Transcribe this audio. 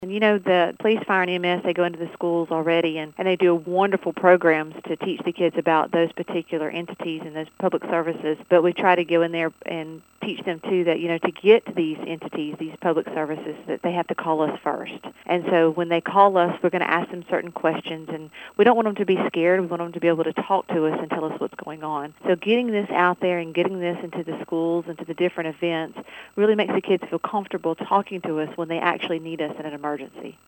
And the police, fire, and EMS, they go into the schools already, and they do wonderful programs to teach the kids about those particular entities and those public services. But we try to go in there and teach them, too, that, to get to these entities, these public services, that they have to call us first. And so when they call us, we're going to ask them certain questions, and we don't want them to be scared. We want them to be able to talk to us and tell us what's going on. So getting this out there and getting this into the schools and to the different events really makes the kids feel comfortable talking to us when they actually need us in an emergency.